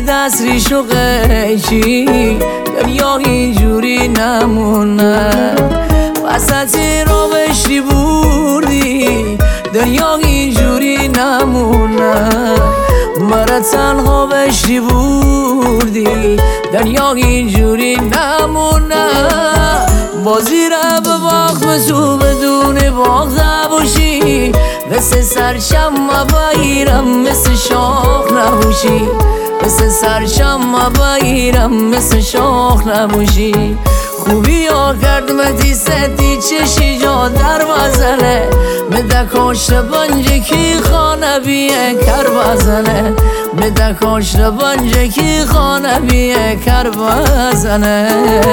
دست ریش و قیچی دنیا اینجوری نمونه وسط رو بشتی بردی دنیا اینجوری نمونه مرا تنها بشتی بردی دنیا اینجوری نمونه بازی را به باخت تو بدون باخته باشی مثل سرشم بگیرم مثل شاخ نباشی مثل سرشم بگیرم مثل شاخ نباشی خوبی ها کرد مدی سدی چشی جا در بزنه مده کاشت بنجه کی خانه بیه کر بزنه مده کاشت بنجه کی خانه بیه کر بزنه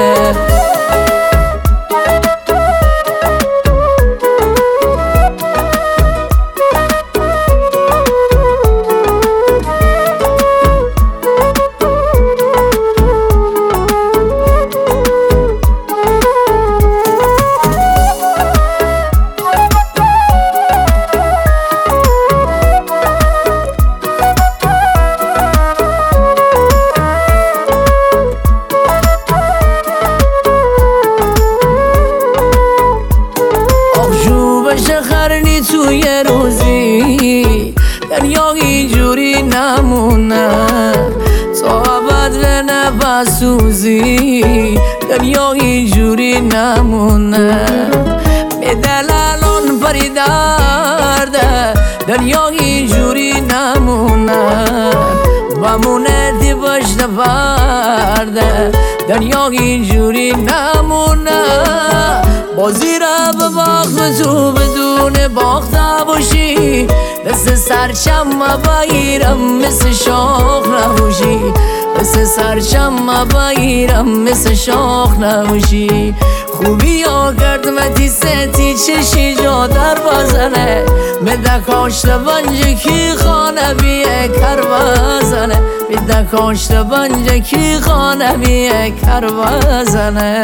خرنی توی روزی دنیا اینجوری نمونه تا ابد به نفس سوزی دنیا اینجوری نمونه به دلالان پری درده دنیا اینجوری نمونه بمونه دی پشت پرده دنیا اینجوری نمونه بازی را به باخت تو بدون باخته باشی مثل سرشم بگیرم مثل شاخ نباشی مثل سرشم بگیرم مثل شاخ نباشی خوبی ها کرد مدی ستی چشی جا در بزنه مده کاشت بنجه کی خانه بیه کر بزنه مده کاشت بنجه کی خانه بیه کر بزنه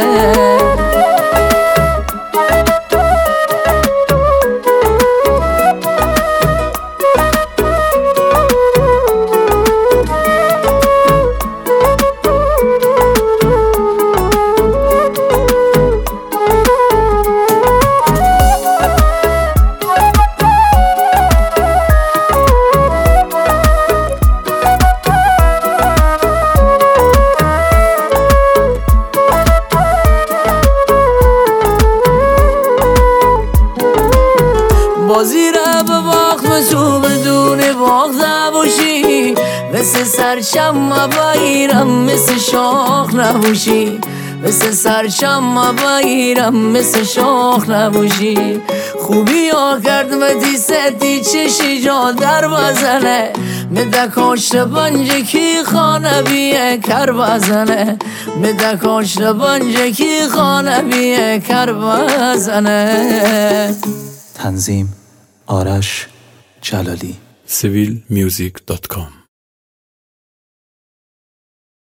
بازی را به باخت تو بدون باخته باشی مثل سرشم بگیرم مثل شاخ نباشی مثل سرشم بگیرم مثل شاخ نباشی خوبی ها کرد مدی سدی چشی جا در بزنه مده کاشت بنجه کی خانه بیه کر بزنه مده کاشت بنجه کی خانه بیه کر بزنه. تنظیم آرش جلالی. civilmusic.com